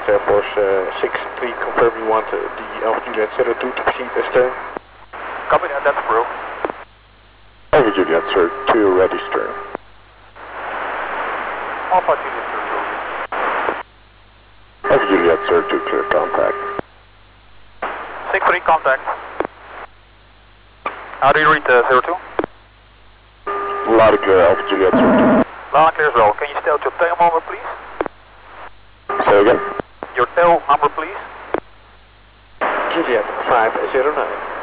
Air Force 63, confirm you want the Alpha Juliet 02 to proceed astern. Copy that, that's approved. Alpha Juliet 02, ready stern. Alpha Juliet 02. Alpha Juliet 02, clear contact. 63 contact. How do you read 02? Loud and clear, Alpha Juliet 02. Loud and clear as well. Can you state your tail number, please? Say again? Your tail number, please. Juliet 509.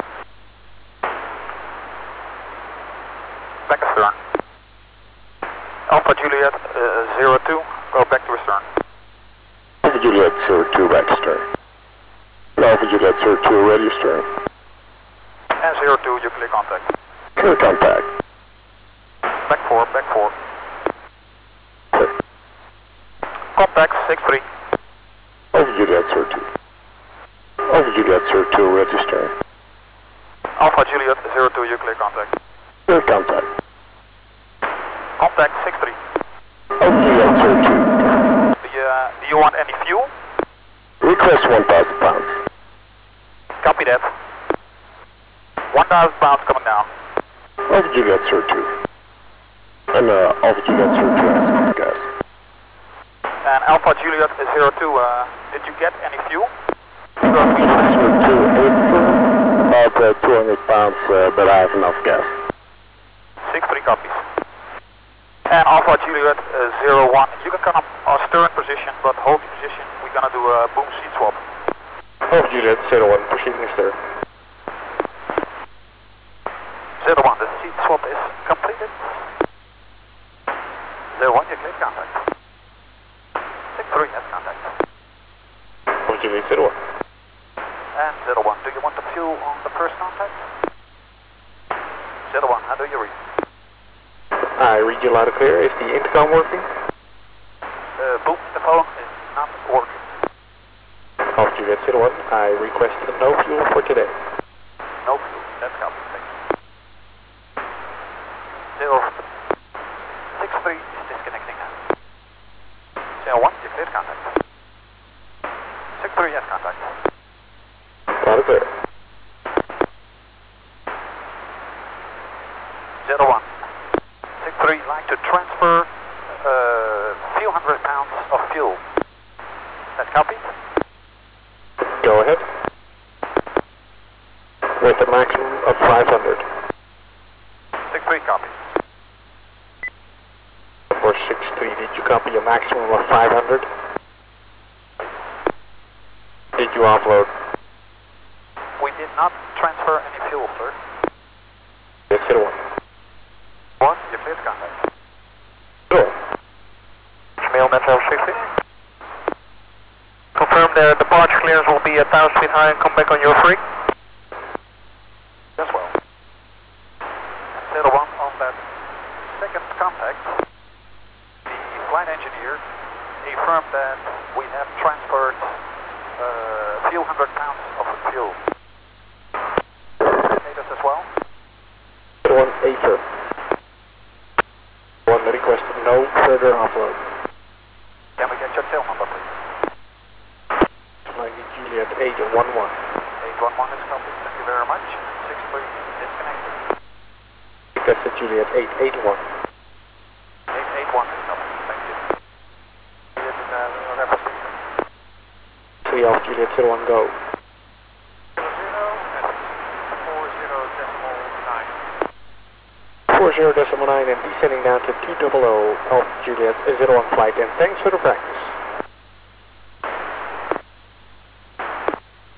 Back astern. Alpha Juliet 02, go back to astern. Alpha Juliet 02, back stern. Alpha Juliet 02, ready stern. And 02, you clear contact. Clear contact. Back 4, back 4. Clear. Contact 63. Alpha Juliet 02. Alpha Juliet 02, ready stern. Alpha Juliet 02, you clear contact. Clear contact. Contact 63. Alpha Juliet 02. Do you want any fuel? Request 1,000 pounds. Copy that. 1,000 pounds coming down. Alpha Juliet 02. And Alpha Juliet 02 has gas. And Alpha Juliet 02, did you get any fuel? Alpha Juliet 02, about 200 pounds, but I have enough gas. 63 copies. And Alpha Juliet 01, you can come up our stern position, but hold the position. We're gonna do a boom seat swap. Alpha Juliet 01, proceeding astern. 01, the seat swap is completed. 01, you clear contact. 63 has contact. Alpha Juliet 01. And 01, do you want the fuel on the first contact? 01, how do you read? I read you loud and clear. Is the intercom working? Boom, the phone is not working. Alpha Juliet 01, I request no fuel for today. No fuel, that's copy, thank you. 63 is disconnecting now. 01, you clear contact. 63 has contact. Loud and clear. 01. 63 like to transfer a few hundred pounds of fuel. That's copied. Go ahead. With a maximum of 500. 63 copies. For 63, did you copy a maximum of 500? Did you offload? We did not transfer any fuel, sir. Yes, 01. 1, you cleared contact. Sure. Mail Metro 60. Confirm the departure clearance will be 1,000 feet high and come back on your free. As well. 01 on that second contact, the flight engineer affirmed that we have transferred a few hundred pounds of fuel. Status as well. 01, AFIR. 1 request no further offload. Can we get your tail number, please? Flying Juliet 811. 811 is copied, thank you very much. 63 disconnected. Requested Juliet 881. 881 is copied, thank you. Juliet in reference system. 3 Alpha Juliet 01, go. 00 at 40.9. 40.9 and descending down to 200 Alpha Juliet 01 flight, and thanks for the practice.